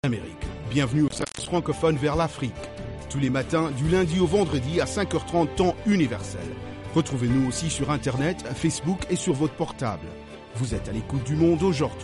Amérique. Bienvenue au service francophone vers l'Afrique. Tous les matins, du lundi au vendredi à 5h30 temps universel. Retrouvez-nous aussi sur Internet, Facebook et sur votre portable. Vous êtes à l'écoute du Monde aujourd'hui.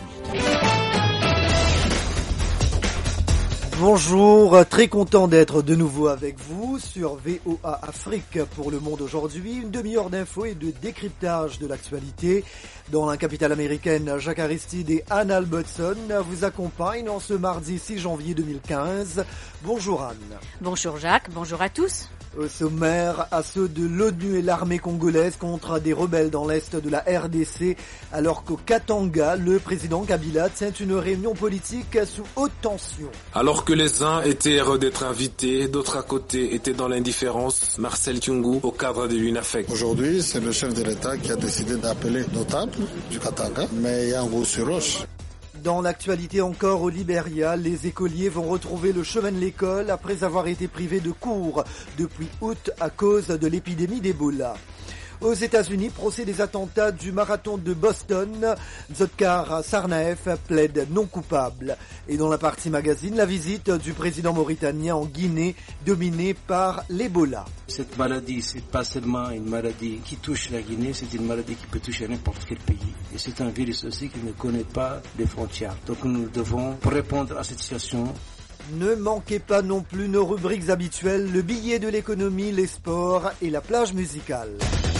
Bonjour, très content d'être de nouveau avec vous sur VOA Afrique pour le Monde aujourd'hui. Une demi-heure d'infos et de décryptage de l'actualité. Dans la capitale américaine, Jacques Aristide et Anne Albertson vous accompagnent en ce mardi 6 janvier 2015. Bonjour Anne. Bonjour Jacques, bonjour à tous. Au sommaire, assaut de l'ONU et l'armée congolaise contre des rebelles dans l'est de la RDC, alors qu'au Katanga, le président Kabila tient une réunion politique sous haute tension. Alors que les uns étaient heureux d'être invités, d'autres à côté étaient dans l'indifférence. Marcel Tiungu, au cadre de l'UNAFEC. Aujourd'hui, c'est le chef de l'État qui a décidé d'appeler notables du Katanga, mais il y a un gros sur roche. Dans l'actualité encore au Libéria, les écoliers vont retrouver le chemin de l'école après avoir été privés de cours depuis août à cause de l'épidémie d'Ebola. Aux États-Unis, procès des attentats du marathon de Boston, Dzhokhar Tsarnaev plaide non coupable. Et dans la partie magazine, la visite du président mauritanien en Guinée, dominée par l'Ebola. Cette maladie, c'est pas seulement une maladie qui touche la Guinée, c'est une maladie qui peut toucher n'importe quel pays. Et c'est un virus aussi qui ne connaît pas de frontières. Donc nous devons, pour répondre à cette situation, ne manquez pas non plus nos rubriques habituelles, le billet de l'économie, les sports et la plage musicale.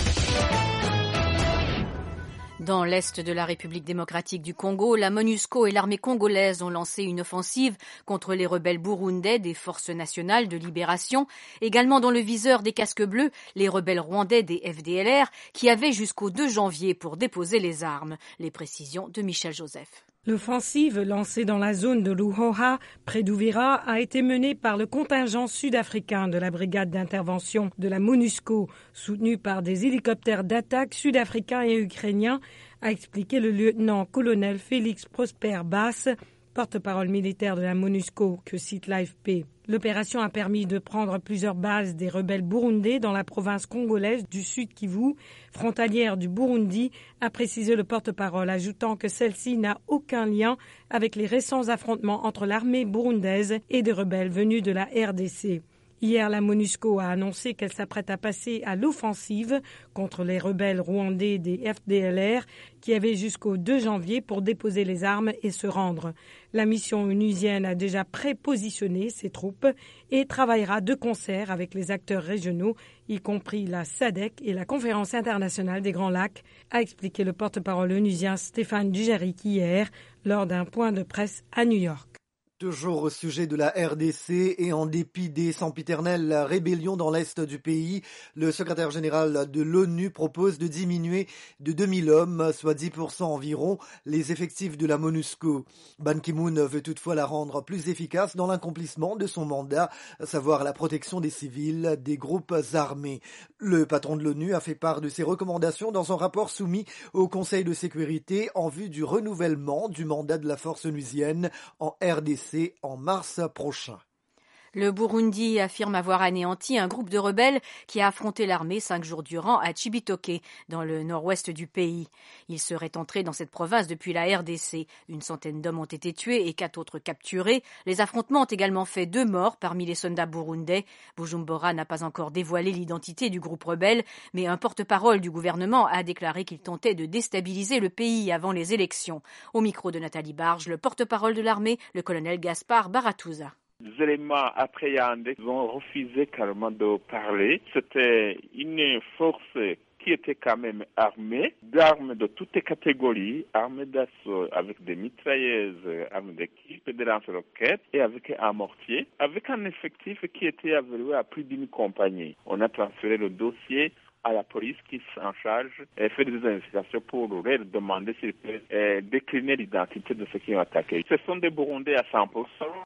Dans l'est de la République démocratique du Congo, la MONUSCO et l'armée congolaise ont lancé une offensive contre les rebelles burundais des Forces nationales de libération. Également dans le viseur des casques bleus, les rebelles rwandais des FDLR qui avaient jusqu'au 2 janvier pour déposer les armes. Les précisions de Michel Joseph. L'offensive lancée dans la zone de Luhoha, près d'Ouvira, a été menée par le contingent sud-africain de la brigade d'intervention de la MONUSCO, soutenu par des hélicoptères d'attaque sud-africains et ukrainiens, a expliqué le lieutenant-colonel Félix Prosper Bass, porte-parole militaire de la MONUSCO, que cite l'AFP. L'opération a permis de prendre plusieurs bases des rebelles burundais dans la province congolaise du Sud Kivu, frontalière du Burundi, a précisé le porte-parole, ajoutant que celle-ci n'a aucun lien avec les récents affrontements entre l'armée burundaise et des rebelles venus de la RDC. Hier, la MONUSCO a annoncé qu'elle s'apprête à passer à l'offensive contre les rebelles rwandais des FDLR qui avaient jusqu'au 2 janvier pour déposer les armes et se rendre. La mission onusienne a déjà prépositionné ses troupes et travaillera de concert avec les acteurs régionaux, y compris la SADC et la Conférence internationale des Grands Lacs, a expliqué le porte-parole onusien Stéphane Dujarric hier lors d'un point de presse à New York. Toujours au sujet de la RDC et en dépit des sempiternelles rébellions dans l'est du pays, le secrétaire général de l'ONU propose de diminuer de 2000 hommes, soit 10% environ, les effectifs de la MONUSCO. Ban Ki-moon veut toutefois la rendre plus efficace dans l'accomplissement de son mandat, à savoir la protection des civils, des groupes armés. Le patron de l'ONU a fait part de ses recommandations dans un rapport soumis au Conseil de sécurité en vue du renouvellement du mandat de la force onusienne en RDC en mars prochain. Le Burundi affirme avoir anéanti un groupe de rebelles qui a affronté l'armée 5 jours durant à Cibitoke, dans le nord-ouest du pays. Il serait entré dans cette province depuis la RDC. Une centaine d'hommes ont été tués et 4 autres capturés. Les affrontements ont également fait 2 morts parmi les soldats burundais. Bujumbura n'a pas encore dévoilé l'identité du groupe rebelle, mais un porte-parole du gouvernement a déclaré qu'il tentait de déstabiliser le pays avant les élections. Au micro de Nathalie Barge, le porte-parole de l'armée, le colonel Gaspard Baratuza. Les éléments appréhendés ont refusé carrément de parler. C'était une force qui était quand même armée, d'armes de toutes les catégories, armées d'assaut avec des mitrailleuses, armes d'équipe, des lance-roquettes et avec un mortier, avec un effectif qui était évalué à plus d'une compagnie. On a transféré le dossier à la police qui s'en charge et fait des investigations pour leur demander s'ils peuvent décliner l'identité de ceux qui ont attaqué. Ce sont des Burundais à 100%.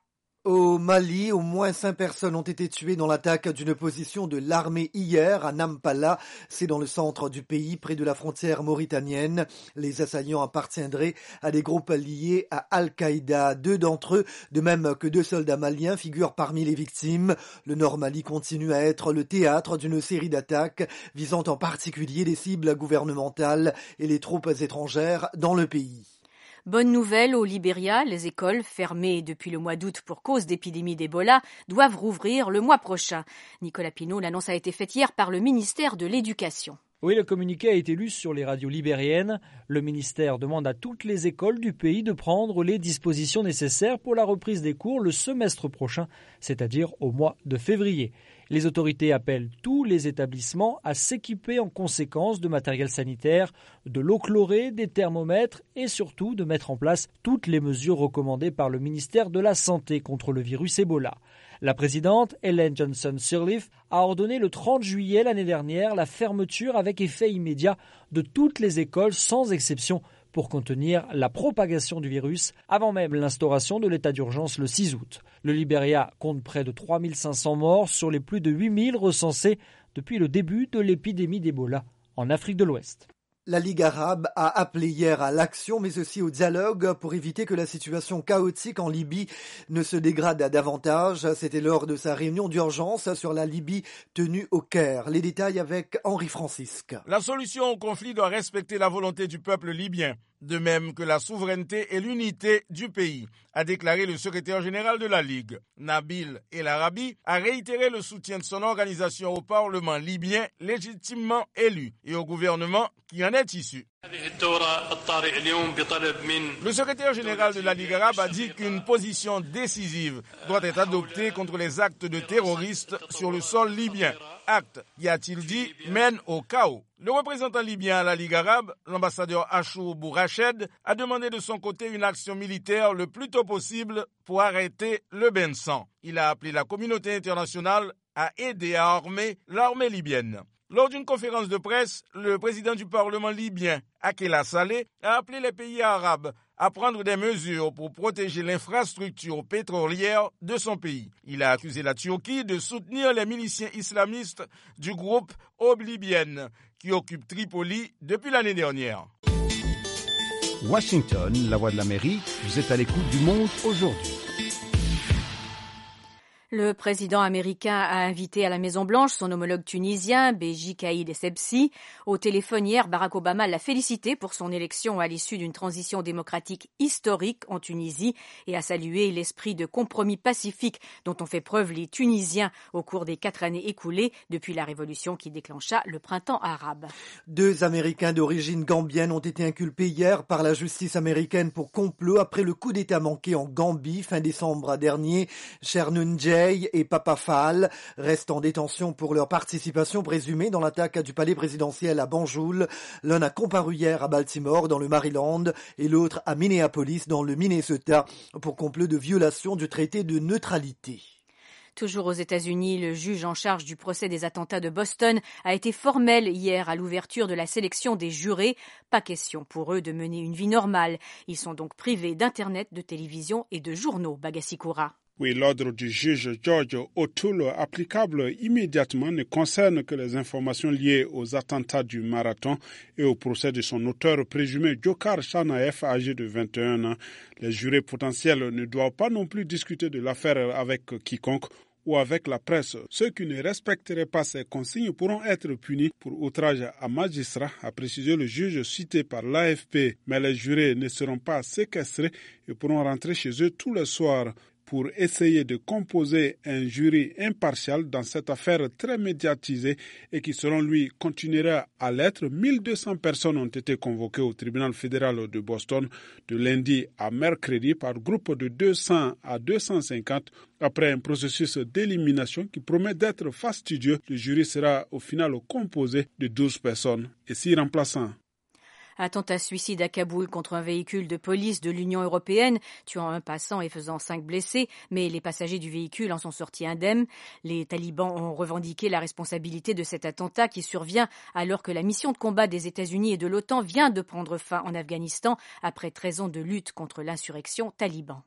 Au Mali, au moins 5 personnes ont été tuées dans l'attaque d'une position de l'armée hier à Nampala. C'est dans le centre du pays, près de la frontière mauritanienne. Les assaillants appartiendraient à des groupes liés à Al-Qaïda. 2 d'entre eux, de même que 2 soldats maliens, figurent parmi les victimes. Le Nord Mali continue à être le théâtre d'une série d'attaques visant en particulier les cibles gouvernementales et les troupes étrangères dans le pays. Bonne nouvelle au Libéria, les écoles, fermées depuis le mois d'août pour cause d'épidémie d'Ebola, doivent rouvrir le mois prochain. Nicolas Pinault, l'annonce a été faite hier par le ministère de l'Éducation. Oui, le communiqué a été lu sur les radios libériennes. Le ministère demande à toutes les écoles du pays de prendre les dispositions nécessaires pour la reprise des cours le semestre prochain, c'est-à-dire au mois de février. Les autorités appellent tous les établissements à s'équiper en conséquence de matériel sanitaire, de l'eau chlorée, des thermomètres et surtout de mettre en place toutes les mesures recommandées par le ministère de la Santé contre le virus Ebola. La présidente, Ellen Johnson Sirleaf, a ordonné le 30 juillet l'année dernière la fermeture avec effet immédiat de toutes les écoles sans exception pour contenir la propagation du virus avant même l'instauration de l'état d'urgence le 6 août. Le Libéria compte près de 3500 morts sur les plus de 8000 recensés depuis le début de l'épidémie d'Ebola en Afrique de l'Ouest. La Ligue arabe a appelé hier à l'action mais aussi au dialogue pour éviter que la situation chaotique en Libye ne se dégrade davantage. C'était lors de sa réunion d'urgence sur la Libye tenue au Caire. Les détails avec Henri Francisque. La solution au conflit doit respecter la volonté du peuple libyen, de même que la souveraineté et l'unité du pays, a déclaré le secrétaire général de la Ligue. Nabil El Arabi a réitéré le soutien de son organisation au Parlement libyen légitimement élu et au gouvernement qui en est issu. Le secrétaire général de la Ligue arabe a dit qu'une position décisive doit être adoptée contre les actes de terroristes sur le sol libyen. Acte, y a-t-il dit, mène au chaos. Le représentant libyen à la Ligue arabe, l'ambassadeur Achour Bourached, a demandé de son côté une action militaire le plus tôt possible pour arrêter le bain de sang. Il a appelé la communauté internationale à aider à armer l'armée libyenne. Lors d'une conférence de presse, le président du Parlement libyen, Akela Saleh, a appelé les pays arabes à prendre des mesures pour protéger l'infrastructure pétrolière de son pays. Il a accusé la Turquie de soutenir les miliciens islamistes du groupe Aube libyenne qui occupe Tripoli depuis l'année dernière. Washington, la voix de l'Amérique, vous êtes à l'écoute du Monde aujourd'hui. Le président américain a invité à la Maison-Blanche son homologue tunisien, Béji Caïd Essebsi. Au téléphone hier, Barack Obama l'a félicité pour son élection à l'issue d'une transition démocratique historique en Tunisie et a salué l'esprit de compromis pacifique dont ont fait preuve les Tunisiens au cours des 4 années écoulées depuis la révolution qui déclencha le printemps arabe. 2 Américains d'origine gambienne ont été inculpés hier par la justice américaine pour complot après le coup d'État manqué en Gambie fin décembre dernier. Chernoun Jay et Papa Fall restent en détention pour leur participation présumée dans l'attaque du palais présidentiel à Banjul. L'un a comparu hier à Baltimore dans le Maryland et l'autre à Minneapolis dans le Minnesota pour complot de violation du traité de neutralité. Toujours aux États-Unis, le juge en charge du procès des attentats de Boston a été formel hier à l'ouverture de la sélection des jurés. Pas question pour eux de mener une vie normale. Ils sont donc privés d'Internet, de télévision et de journaux. Bagassi-Koura. Oui, l'ordre du juge George O'Toole, applicable immédiatement, ne concerne que les informations liées aux attentats du marathon et au procès de son auteur présumé Dzhokhar Tsarnaev, âgé de 21 ans. Les jurés potentiels ne doivent pas non plus discuter de l'affaire avec quiconque ou avec la presse. Ceux qui ne respecteraient pas ces consignes pourront être punis pour outrage à magistrat, a précisé le juge cité par l'AFP. Mais les jurés ne seront pas séquestrés et pourront rentrer chez eux tous les soirs. Pour essayer de composer un jury impartial dans cette affaire très médiatisée et qui, selon lui, continuera à l'être, 1200 personnes ont été convoquées au tribunal fédéral de Boston de lundi à mercredi par groupe de 200 à 250 après un processus d'élimination qui promet d'être fastidieux. Le jury sera au final composé de 12 personnes et 6 remplaçants. Attentat suicide à Kaboul contre un véhicule de police de l'Union européenne, tuant un passant et faisant 5 blessés, mais les passagers du véhicule en sont sortis indemnes. Les talibans ont revendiqué la responsabilité de cet attentat qui survient alors que la mission de combat des États-Unis et de l'OTAN vient de prendre fin en Afghanistan après 13 ans de lutte contre l'insurrection taliban.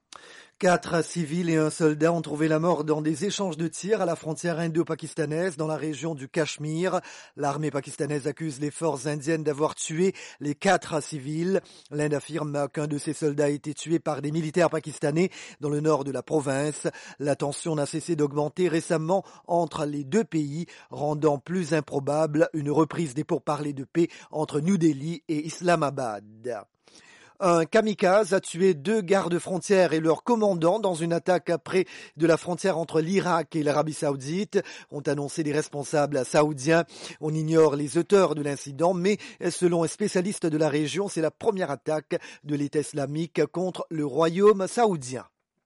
4 civils et un soldat ont trouvé la mort dans des échanges de tirs à la frontière indo-pakistanaise dans la région du Cachemire. L'armée pakistanaise accuse les forces indiennes d'avoir tué les 4 civils. L'Inde affirme qu'un de ses soldats a été tué par des militaires pakistanais dans le nord de la province. La tension n'a cessé d'augmenter récemment entre les 2 pays, rendant plus improbable une reprise des pourparlers de paix entre New Delhi et Islamabad. Un kamikaze a tué 2 gardes-frontières et leur commandant dans une attaque près de la frontière entre l'Irak et l'Arabie Saoudite, ont annoncé les responsables saoudiens. On ignore les auteurs de l'incident, mais selon un spécialiste de la région, c'est la première attaque de l'État islamique contre le royaume saoudien.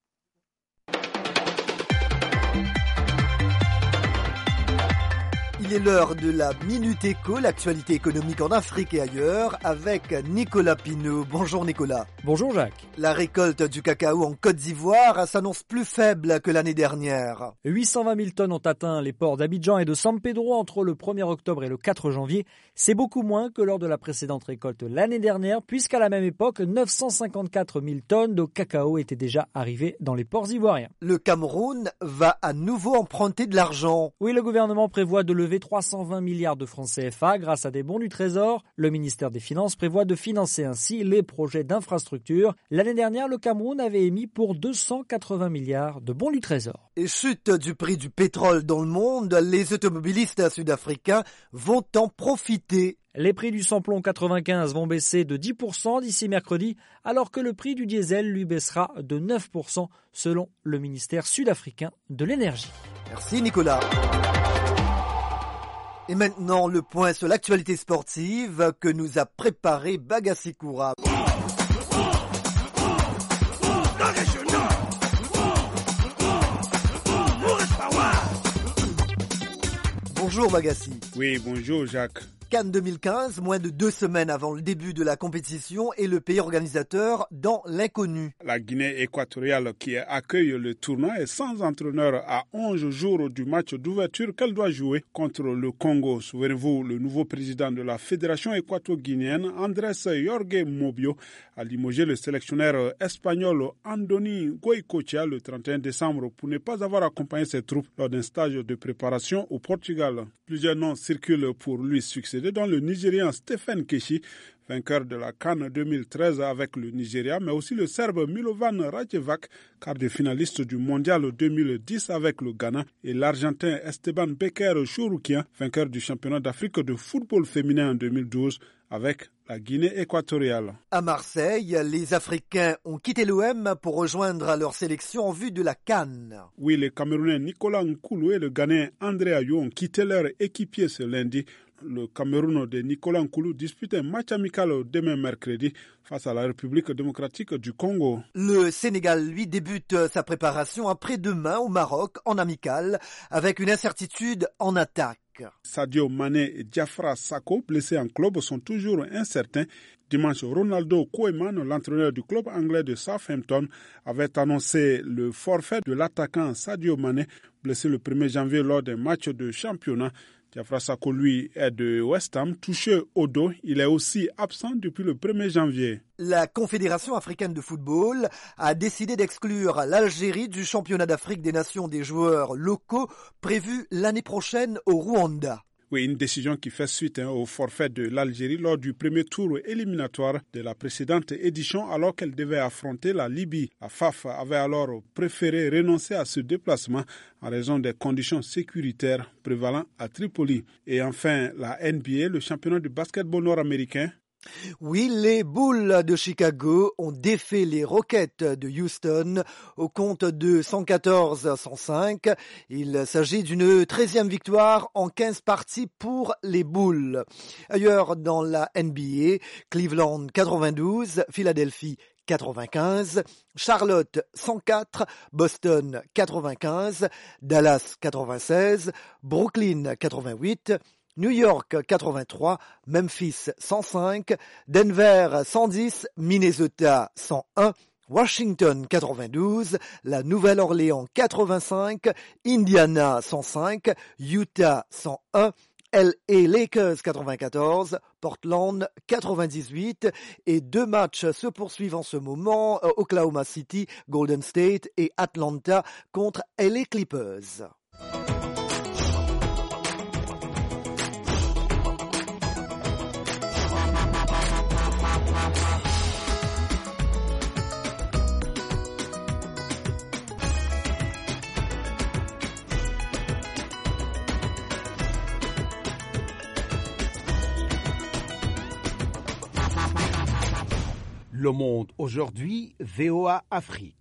Il est l'heure de la Minute Éco, l'actualité économique en Afrique et ailleurs, avec Nicolas Pinault. Bonjour Nicolas. Bonjour Jacques. La récolte du cacao en Côte d'Ivoire s'annonce plus faible que l'année dernière. 820 000 tonnes ont atteint les ports d'Abidjan et de San Pedro entre le 1er octobre et le 4 janvier. C'est beaucoup moins que lors de la précédente récolte l'année dernière, puisqu'à la même époque, 954 000 tonnes de cacao étaient déjà arrivées dans les ports ivoiriens. Le Cameroun va à nouveau emprunter de l'argent. Oui, le gouvernement prévoit de lever 320 milliards de francs CFA grâce à des bons du Trésor. Le ministère des Finances prévoit de financer ainsi les projets d'infrastructure. L'année dernière, le Cameroun avait émis pour 280 milliards de bons du Trésor. Et chute du prix du pétrole dans le monde, les automobilistes sud-africains vont en profiter. Les prix du samplon 95 vont baisser de 10% d'ici mercredi, alors que le prix du diesel lui baissera de 9% selon le ministère sud-africain de l'énergie. Merci Nicolas. Et maintenant, le point sur l'actualité sportive que nous a préparé Bagassi Koura. Bonjour Bagassi. Oui, bonjour Jacques. Cannes 2015, moins de 2 semaines avant le début de la compétition et le pays organisateur dans l'inconnu. La Guinée équatoriale qui accueille le tournoi est sans entraîneur à 11 jours du match d'ouverture qu'elle doit jouer contre le Congo. Souvenez-vous, le nouveau président de la Fédération équato-guinéenne, Andrés Jorge Mobio, a limogé le sélectionneur espagnol Andoni Goicoechea le 31 décembre pour ne pas avoir accompagné ses troupes lors d'un stage de préparation au Portugal. Plusieurs noms circulent pour lui succéder, dont le Nigérian Stephen Keshi, vainqueur de la CAN 2013 avec le Nigeria, mais aussi le Serbe Milovan Rajevac, quart de finaliste du Mondial 2010 avec le Ghana, et l'Argentin Esteban Becker Chouroukian, vainqueur du championnat d'Afrique de football féminin en 2012 avec la Guinée équatoriale. À Marseille, les Africains ont quitté l'OM pour rejoindre leur sélection en vue de la CAN. Oui, les Camerounais Nicolas Nkoulou et le Ghanéen André Ayew ont quitté leur équipier ce lundi. Le Cameroun de Nicolas Nkoulou dispute un match amical demain mercredi face à la République démocratique du Congo. Le Sénégal, lui, débute sa préparation après-demain au Maroc en amical avec une incertitude en attaque. Sadio Mané et Diafra Sakho, blessés en club, sont toujours incertains. Dimanche, Ronaldo Koeman, l'entraîneur du club anglais de Southampton, avait annoncé le forfait de l'attaquant Sadio Mané, blessé le 1er janvier lors d'un match de championnat. Diafra Sakho, lui, est de West Ham, touché au dos. Il est aussi absent depuis le 1er janvier. La Confédération africaine de football a décidé d'exclure l'Algérie du championnat d'Afrique des nations des joueurs locaux prévu l'année prochaine au Rwanda. Oui, une décision qui fait suite au forfait de l'Algérie lors du premier tour éliminatoire de la précédente édition alors qu'elle devait affronter la Libye. La FAF avait alors préféré renoncer à ce déplacement en raison des conditions sécuritaires prévalant à Tripoli. Et enfin, la NBA, le championnat du basketball nord-américain. Oui, les Bulls de Chicago ont défait les Rockets de Houston au compte de 114-105. Il s'agit d'une 13e victoire en 15 parties pour les Bulls. Ailleurs dans la NBA, Cleveland 92, Philadelphie 95, Charlotte 104, Boston 95, Dallas 96, Brooklyn 88, New York 83, Memphis 105, Denver 110, Minnesota 101, Washington 92, la Nouvelle-Orléans 85, Indiana 105, Utah 101, LA Lakers 94, Portland 98 et 2 matchs se poursuivent en ce moment, Oklahoma City, Golden State et Atlanta contre LA Clippers. Le Monde aujourd'hui, VOA Afrique.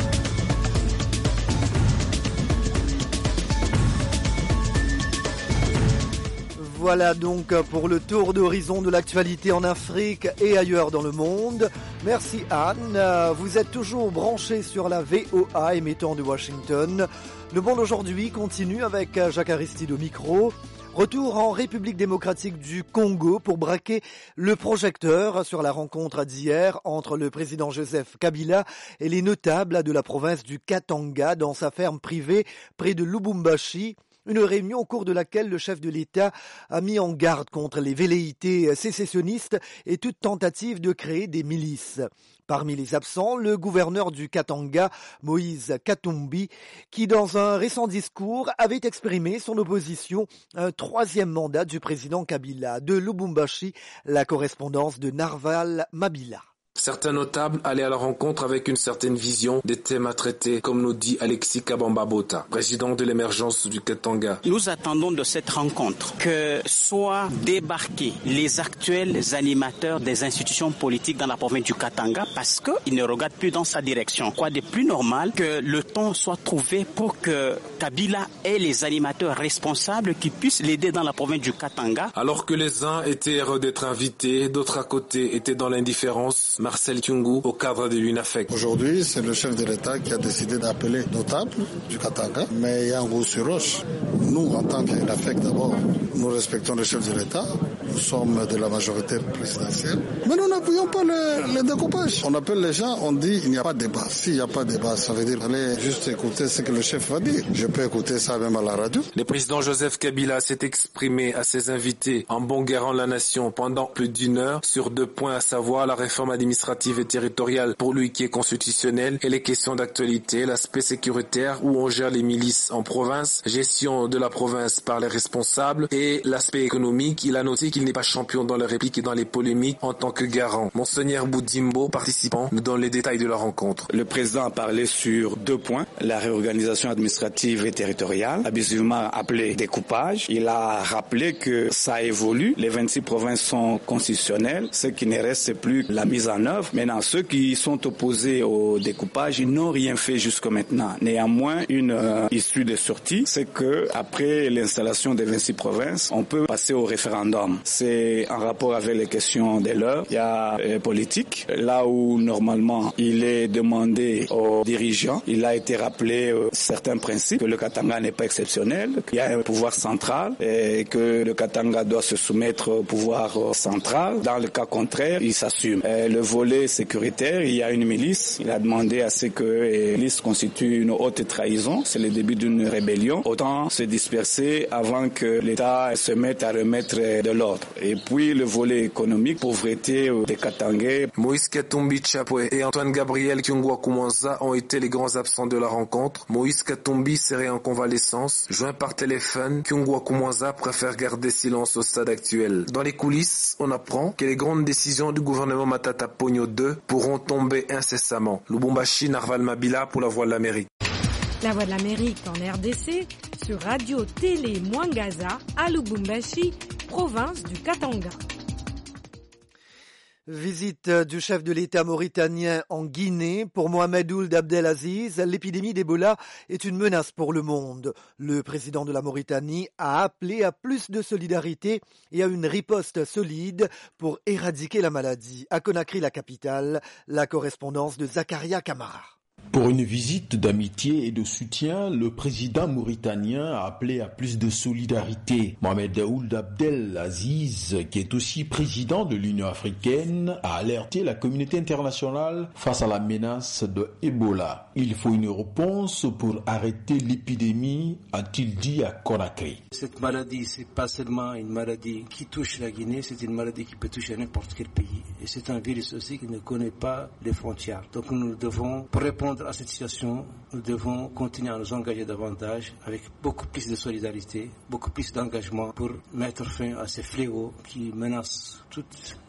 Voilà donc pour le tour d'horizon de l'actualité en Afrique et ailleurs dans le monde. Merci Anne. Vous êtes toujours branchés sur la VOA émettant de Washington. Le Monde aujourd'hui continue avec Jacques Aristide au micro. Retour en République démocratique du Congo pour braquer le projecteur sur la rencontre d'hier entre le président Joseph Kabila et les notables de la province du Katanga dans sa ferme privée près de Lubumbashi. Une réunion au cours de laquelle le chef de l'État a mis en garde contre les velléités sécessionnistes et toute tentative de créer des milices. Parmi les absents, le gouverneur du Katanga, Moïse Katumbi, qui dans un récent discours avait exprimé son opposition à un troisième mandat du président Kabila. De Lubumbashi, la correspondance de Narval Mabila. Certains notables allaient à la rencontre avec une certaine vision des thèmes à traiter, comme nous dit Alexis Kabamba-Bota, président de l'émergence du Katanga. Nous attendons de cette rencontre que soient débarqués les actuels animateurs des institutions politiques dans la province du Katanga parce qu'ils ne regardent plus dans sa direction. Quoi de plus normal que le temps soit trouvé pour que Kabila ait les animateurs responsables qui puissent l'aider dans la province du Katanga. Alors que les uns étaient heureux d'être invités, d'autres à côté étaient dans l'indifférence. Marcel Kyungu, au cadre de l'UNAFEC. Aujourd'hui, c'est le chef de l'État qui a décidé d'appeler notables du Katanga, mais il y a un goût sur roche. Nous, en tant qu'UNAFEC d'abord, nous respectons le chef de l'État, nous sommes de la majorité présidentielle, mais nous n'appuyons pas le découpage. On appelle les gens, on dit il n'y a pas de débat. S'il n'y a pas de débat, ça veut dire allez juste écouter ce que le chef va dire. Je peux écouter ça même à la radio. Le président Joseph Kabila s'est exprimé à ses invités en bon garant la nation pendant plus d'une heure sur 2 points, à savoir la réforme administrative et territoriale pour lui qui est constitutionnelle et les questions d'actualité, l'aspect sécuritaire où on gère les milices en province, gestion de la province par les responsables et l'aspect économique. Il a noté qu'il n'est pas champion dans les répliques et dans les polémiques en tant que garant. Monseigneur Boudimbo, participant, nous donne les détails de la rencontre. Le président a parlé sur 2 points, la réorganisation administrative et territoriale, abusivement appelé découpage. Il a rappelé que ça évolue, les 26 provinces sont constitutionnelles, ce qui ne reste plus la mise en œuvre. Maintenant, ceux qui sont opposés au découpage, ils n'ont rien fait jusqu'à maintenant. Néanmoins, une issue de sortie, c'est que après l'installation des 26 provinces, on peut passer au référendum. C'est en rapport avec les questions de l'heure. Il y a politique, là où normalement il est demandé aux dirigeants, il a été rappelé certains principes, que le Katanga n'est pas exceptionnel, qu'il y a un pouvoir central et que le Katanga doit se soumettre au pouvoir central. Dans le cas contraire, il s'assume. Le volet sécuritaire, il y a une milice. Il a demandé à ce que la milice constitue une haute trahison. C'est le début d'une rébellion. Autant se disperser avant que l'État se mette à remettre de l'ordre. Et puis le volet économique, pauvreté des Katangais. Moïse Katumbi Chapwe et Antoine Gabriel Kyungwa Koumanza ont été les grands absents de la rencontre. Moïse Katumbi serait en convalescence. Joint par téléphone, Kyungwa Koumanza préfère garder silence au stade actuel. Dans les coulisses, on apprend que les grandes décisions du gouvernement Matata Ponyo 2 pourront tomber incessamment. Lubumbashi, Narval Mabila pour la Voix de l'Amérique. La Voix de l'Amérique en RDC sur Radio Télé Mwangaza à Lubumbashi, province du Katanga. Visite du chef de l'État mauritanien en Guinée. Pour Mohamed Ould Abdelaziz, l'épidémie d'Ebola est une menace pour le monde. Le président de la Mauritanie a appelé à plus de solidarité et à une riposte solide pour éradiquer la maladie. À Conakry, la capitale, la correspondance de Zakaria Kamara. Pour une visite d'amitié et de soutien, le président mauritanien a appelé à plus de solidarité. Mohamed Ould Abdelaziz, qui est aussi président de l'Union africaine, a alerté la communauté internationale face à la menace de Ebola. Il faut une réponse pour arrêter l'épidémie, a-t-il dit à Conakry. Cette maladie, c'est pas seulement une maladie qui touche la Guinée, c'est une maladie qui peut toucher n'importe quel pays. Et c'est un virus aussi qui ne connaît pas les frontières. Donc nous devons, pour répondre à cette situation, nous devons continuer à nous engager davantage avec beaucoup plus de solidarité, beaucoup plus d'engagement pour mettre fin à ces fléaux qui menacent toute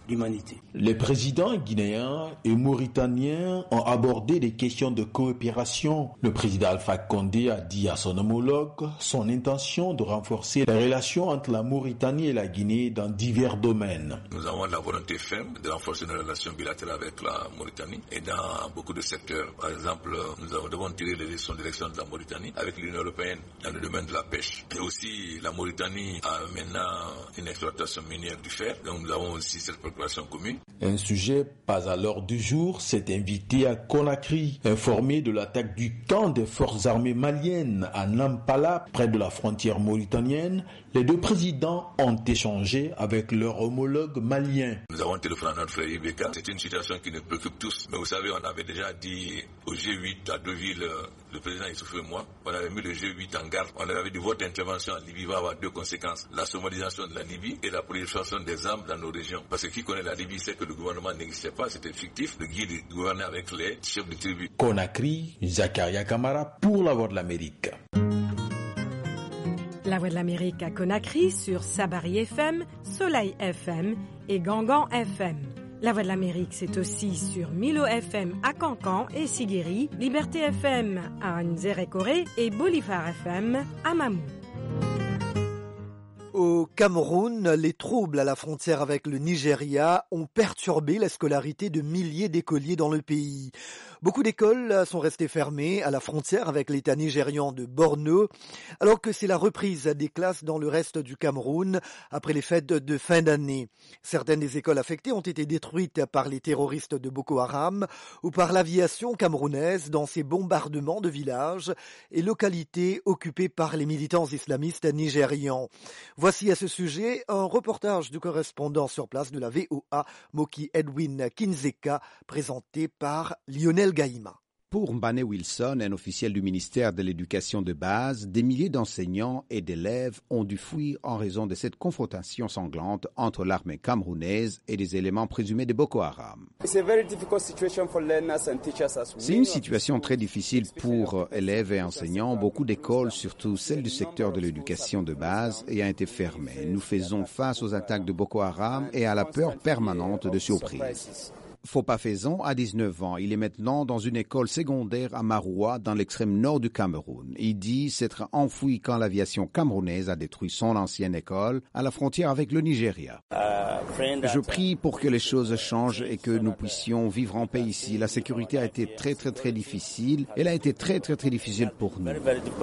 l'humanité. Les présidents guinéens et mauritaniens ont abordé des questions de coopération. Le président Alpha Condé a dit à son homologue son intention de renforcer les relations entre la Mauritanie et la Guinée dans divers domaines. Nous avons la volonté ferme de renforcer nos relations bilatérales avec la Mauritanie et dans beaucoup de secteurs. Par exemple, nous devons tirer les leçons de l'élection de la Mauritanie avec l'Union européenne dans le domaine de la pêche. Et aussi, la Mauritanie a maintenant une exploitation minière du fer, donc nous avons aussi cette préoccupation commune. Un sujet pas à l'ordre du jour s'est invité à Conakry. Informé de l'attaque du camp des forces armées maliennes à Nampala, près de la frontière mauritanienne, les deux présidents ont échangé avec leur homologue malien. Nous avons téléphoné à notre frère Ibeka. C'est une situation qui nous préoccupe tous. Mais vous savez, on avait déjà dit au G8 à Deauville, le président Issoufou et moi, on avait mis le G8 en garde. On avait dit votre intervention en Libye va avoir deux conséquences. La somatisation de la Libye et la prolifération des armes dans nos régions. Parce que qui connaît la Libye sait que le gouvernement n'existait pas, c'était fictif. Le guide gouvernait avec les chefs de tribu. Conakry, Zakaria Kamara pour la Voix de l'Amérique. La Voix de l'Amérique à Conakry sur Sabari FM, Soleil FM et Gangan FM. La Voix de l'Amérique, c'est aussi sur Milo FM à Cancan et Siguiri, Liberté FM à Nzérékoré et Bolivar FM à Mamou. Au Cameroun, les troubles à la frontière avec le Nigeria ont perturbé la scolarité de milliers d'écoliers dans le pays. Beaucoup d'écoles sont restées fermées à la frontière avec l'État nigérian de Borno, alors que c'est la reprise des classes dans le reste du Cameroun après les fêtes de fin d'année. Certaines des écoles affectées ont été détruites par les terroristes de Boko Haram ou par l'aviation camerounaise dans ces bombardements de villages et localités occupées par les militants islamistes nigérians. Voici à ce sujet un reportage du correspondant sur place de la VOA, Moki Edwin Kinzeka, présenté par Lionel Gaïma. Pour Mbane Wilson, un officiel du ministère de l'Éducation de base, des milliers d'enseignants et d'élèves ont dû fuir en raison de cette confrontation sanglante entre l'armée camerounaise et des éléments présumés de Boko Haram. C'est une situation très difficile pour élèves et enseignants. Beaucoup d'écoles, surtout celles du secteur de l'éducation de base, ayant été fermées. Nous faisons face aux attaques de Boko Haram et à la peur permanente de surprise. Fopa Faison a 19 ans. Il est maintenant dans une école secondaire à Maroua, dans l'extrême nord du Cameroun. Il dit s'être enfoui quand l'aviation camerounaise a détruit son ancienne école à la frontière avec le Nigeria. Je prie pour que les choses changent et que nous puissions vivre en paix ici. La sécurité a été très difficile. Elle a été très difficile pour nous.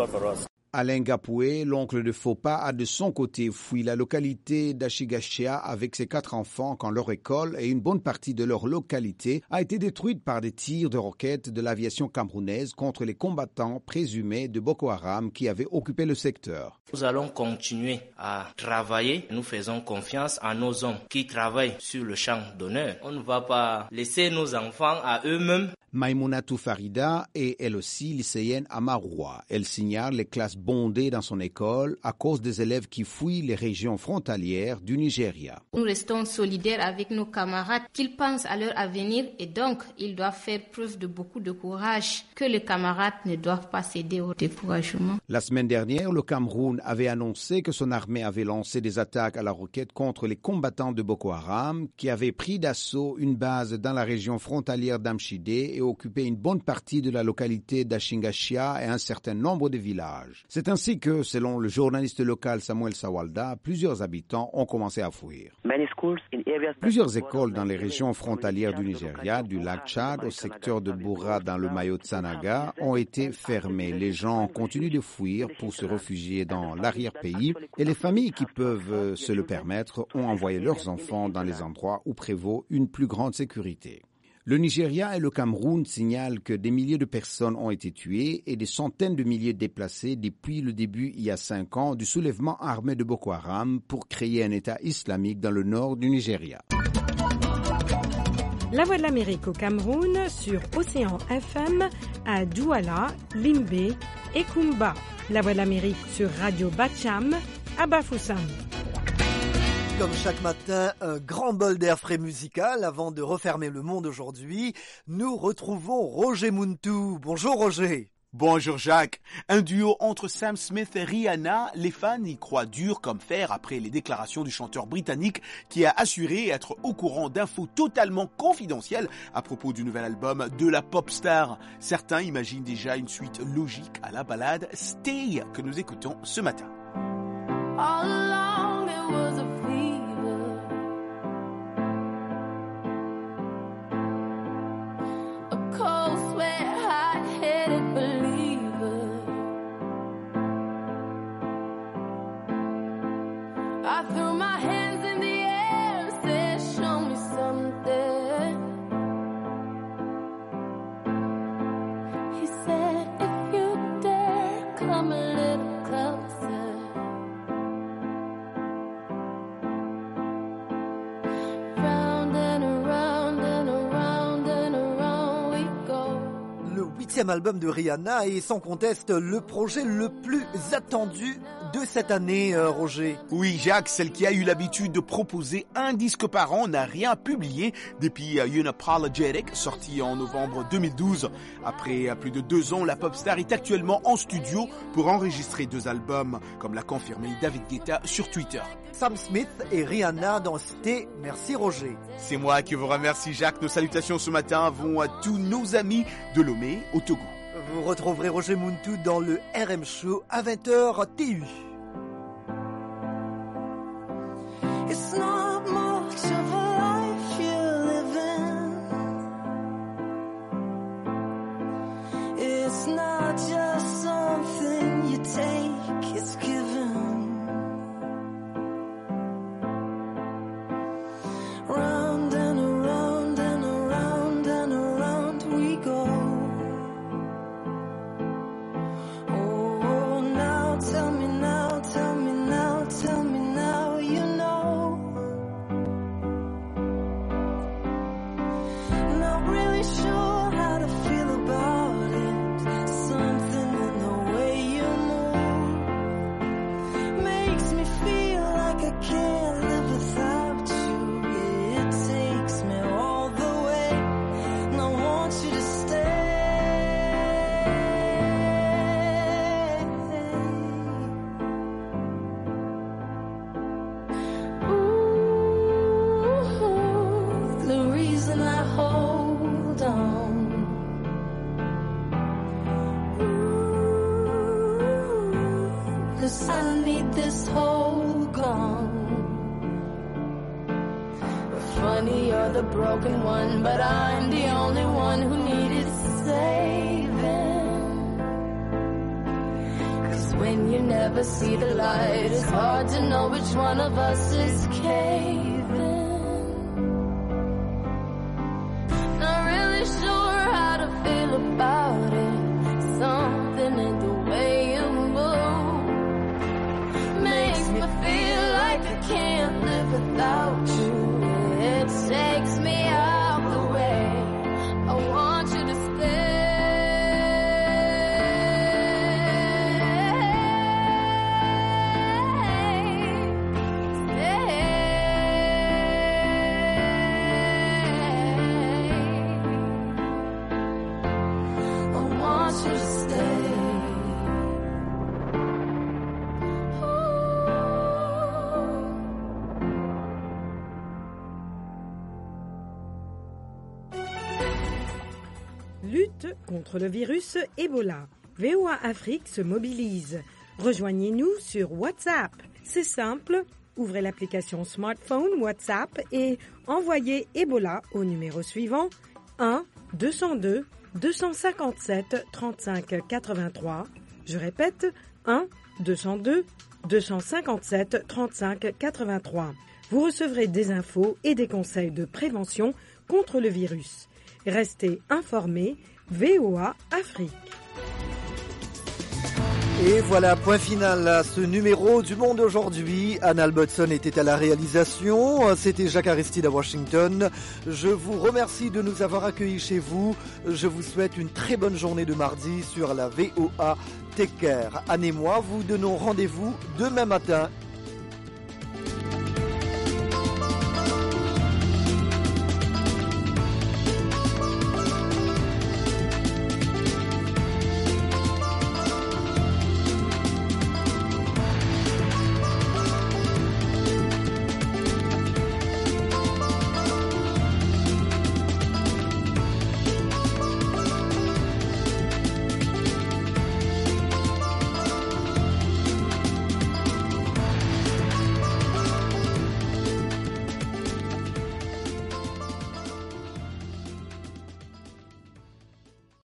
Alain Gapoué, l'oncle de Fopa, a de son côté fui la localité d'Achigachia avec ses 4 enfants quand leur école et une bonne partie de leur localité a été détruite par des tirs de roquettes de l'aviation camerounaise contre les combattants présumés de Boko Haram qui avaient occupé le secteur. Nous allons continuer à travailler. Nous faisons confiance à nos hommes qui travaillent sur le champ d'honneur. On ne va pas laisser nos enfants à eux-mêmes. Maïmounatou Farida est elle aussi lycéenne à Maroua. Elle signale les classes bondées dans son école à cause des élèves qui fuient les régions frontalières du Nigeria. Nous restons solidaires avec nos camarades, qu'ils pensent à leur avenir et donc ils doivent faire preuve de beaucoup de courage, que les camarades ne doivent pas céder au découragement. La semaine dernière, le Cameroun avait annoncé que son armée avait lancé des attaques à la roquette contre les combattants de Boko Haram qui avaient pris d'assaut une base dans la région frontalière d'Amchidé et occupé une bonne partie de la localité d'Achingachia et un certain nombre de villages. C'est ainsi que, selon le journaliste local Samuel Sawalda, plusieurs habitants ont commencé à fuir. Plusieurs écoles dans les régions frontalières du Nigeria, du lac Tchad au secteur de Boura dans le Mayo Tsanaga, ont été fermées. Les gens continuent de fuir pour se réfugier dans l'arrière-pays et les familles qui peuvent se le permettre ont envoyé leurs enfants dans les endroits où prévaut une plus grande sécurité. Le Nigeria et le Cameroun signalent que des milliers de personnes ont été tuées et des centaines de milliers déplacées depuis le début, il y a 5 ans, du soulèvement armé de Boko Haram pour créer un État islamique dans le nord du Nigeria. La Voix de l'Amérique au Cameroun sur Océan FM à Douala, Limbé et Kumba. La Voix de l'Amérique sur Radio Bacham à Bafoussam. Comme chaque matin, un grand bol d'air frais musical avant de refermer le monde aujourd'hui. Nous retrouvons Roger Muntu. Bonjour Roger. Bonjour Jacques. Un duo entre Sam Smith et Rihanna, les fans y croient dur comme fer après les déclarations du chanteur britannique qui a assuré être au courant d'infos totalement confidentielles à propos du nouvel album de la pop star. Certains imaginent déjà une suite logique à la ballade Stay que nous écoutons ce matin. All along it was a fever, a cold sweat, hot-headed believer. I threw my hands in the air and said, show me something. He said, if you dare, come a little closer. Le 8e album de Rihanna est sans conteste le projet le plus attendu de cette année, Roger. Oui, Jacques, celle qui a eu l'habitude de proposer un disque par an, n'a rien publié depuis Unapologetic, sorti en novembre 2012. Après plus de 2 ans, la pop star est actuellement en studio pour enregistrer 2 albums, comme l'a confirmé David Guetta sur Twitter. Sam Smith et Rihanna dans Stay. Merci Roger. C'est moi qui vous remercie Jacques. Nos salutations ce matin vont à tous nos amis de Lomé au Togo. Vous retrouverez Roger Muntu dans le RM Show à 20h TU. It's not much of a life you live in. It's not just something you take, it's given. Round and around and around and around we go. Oh, now tell me now, tell me now, tell me now, you know. Not really sure how to feel about it. Something in the way you move makes me feel like I can't live without you. It takes me all the way, and I want you to stay. Ooh, the reason I hold on. Ooh, 'cause I need this whole gone. Funny, you're the broken one, but I'm the only one who needed saving. 'Cause when you never see the light, it's hard to know which one of us is caving. Not really sure how to feel about it. Something in the way you move makes me feel like I can't live without you. It takes me out the way. I want you to stay. I want you to stay. Lutte contre le virus Ebola. VOA Afrique se mobilise. Rejoignez-nous sur WhatsApp. C'est simple, ouvrez l'application smartphone WhatsApp et envoyez Ebola au numéro suivant 1 202 257 35 83. Je répète 1 202 257 35 83. Vous recevrez des infos et des conseils de prévention contre le virus. Restez informés, VOA Afrique. Et voilà, point final à ce numéro du Monde aujourd'hui. Anne Albertson était à la réalisation. C'était Jacques Aristide à Washington. Je vous remercie de nous avoir accueillis chez vous. Je vous souhaite une très bonne journée de mardi sur la VOA Take Care. Anne et moi vous donnons rendez-vous demain matin.